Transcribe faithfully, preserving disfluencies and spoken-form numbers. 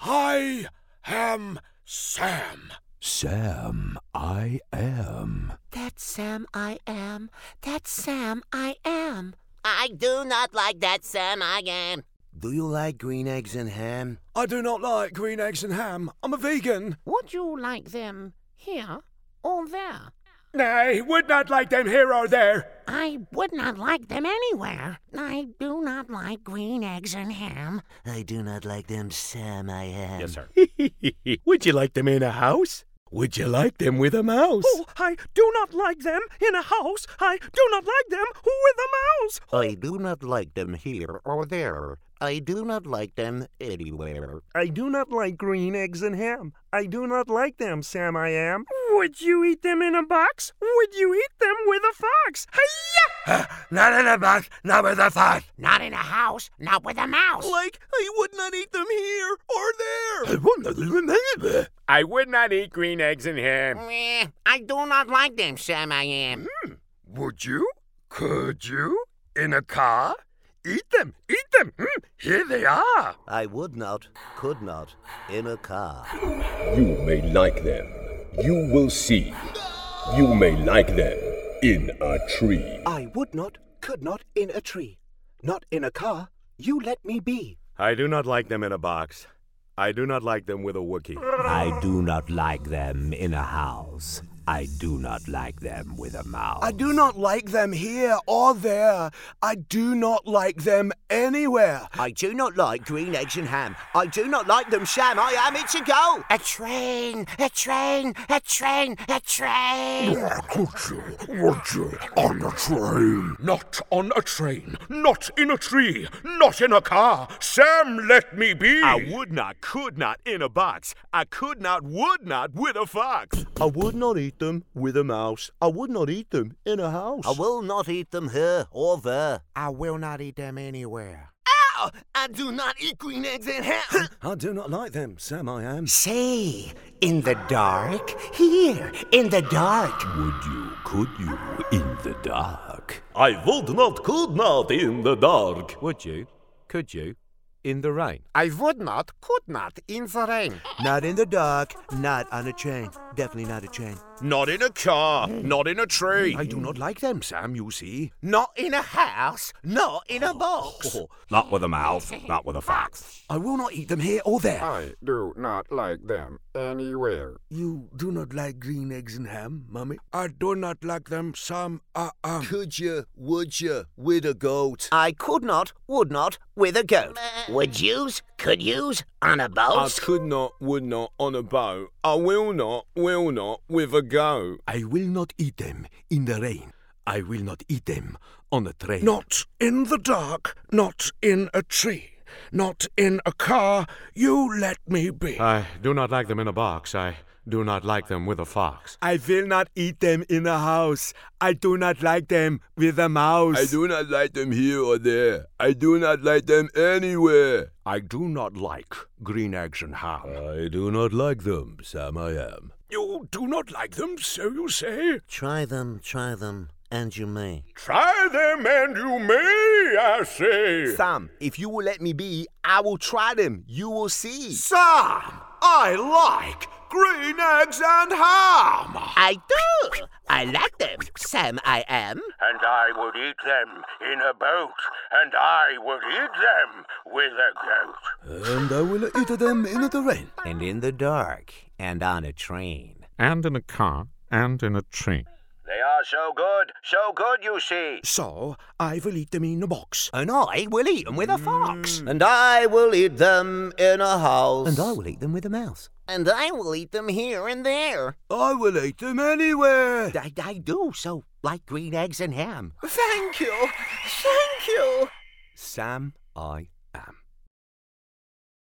I am Sam. Sam, I am. That's Sam, I am. That's Sam, I am. I do not like that Sam, I am. Do you like green eggs and ham? I do not like green eggs and ham. I'm a vegan. Would you like them here or there? I would not like them here or there. I would not like them anywhere. I do not like green eggs and ham. I do not like them, Sam, I am. Yes, sir. Would you like them in a house? Would you like them with a mouse? Oh, I do not like them in a house. I do not like them with a mouse. I do not like them here or there. I do not like them anywhere. I do not like green eggs and ham. I do not like them, Sam, I am. Would you eat them in a box? Would you eat them with a fox? Hi-ya! Not in a box, not with a fox. Not in a house, not with a mouse. Like, I would not eat them here or there. I would not eat green eggs and ham. Meh, I do not like them, Sam, I am. Hmm. Would you? Could you? In a car? Eat them, eat them. Hmm. Here they are. I would not, could not, in a car. You may like them. You will see. You may like them in a tree. I would not, could not, in a tree. Not in a car. You let me be. I do not like them in a box. I do not like them with a Wookiee. I do not like them in a house. I do not like them with a mouse. I do not like them here or there. I do not like them anywhere. I do not like green eggs and ham. I do not like them, Sam, I am. It's a go. A train, a train, a train, a train. Could you? Would you? On a train. Not on a train. Not in a tree. Not in a car. Sam, let me be. I would not, could not, in a box. I could not, would not, with a fox. I would not eat them with a mouse. I would not eat them in a house. I will not eat them here or there. I will not eat them anywhere. Ow! I do not eat green eggs and ham. I do not like them, Sam, I am. Say, in the dark, here, in the dark. Would you, could you, in the dark? I would not, could not, in the dark. Would you? Could you? In the rain. I would not, could not, in the rain. Not in the dark, not on a train. Definitely not a train. Not in a car, not in a tree. I do not like them, Sam, you see. Not in a house, not in a box. Not with a mouse, not with a fox. I will not eat them here or there. I do not like them anywhere. You do not like green eggs and ham, Mummy? I do not like them, Sam. I am. Could you, would you, with a goat? I could not, would not, with a goat. Would yous, could yous, on a I boat? could not, would not, on a boat. I will not, will not, with a goat. I will not eat them in the rain. I will not eat them on a train. Not in the dark. Not in a tree. Not in a car. You let me be. I do not like them in a box. I do not like them with a fox. I will not eat them in a house. I do not like them with a mouse. I do not like them here or there. I do not like them anywhere. I do not like green eggs and ham. I do not like them, Sam, I am. You do not like them, so you say? Try them, try them, and you may. Try them and you may, I say. Sam, if you will let me be, I will try them. You will see. Sam, I like green eggs and ham. I do. I like them, Sam, I am. And I would eat them in a boat, and I would eat them with a goat. And I will eat them in the rain. And in the dark, and on a train. And in a car, and in a train. They are so good, so good, you see. So, I will eat them in a box. And I will eat them with a fox. And I will eat them in a house. And I will eat them with a mouse. And I will eat them here and there. I will eat them anywhere. I, I do so like green eggs and ham. Thank you. Thank you. Sam, I am.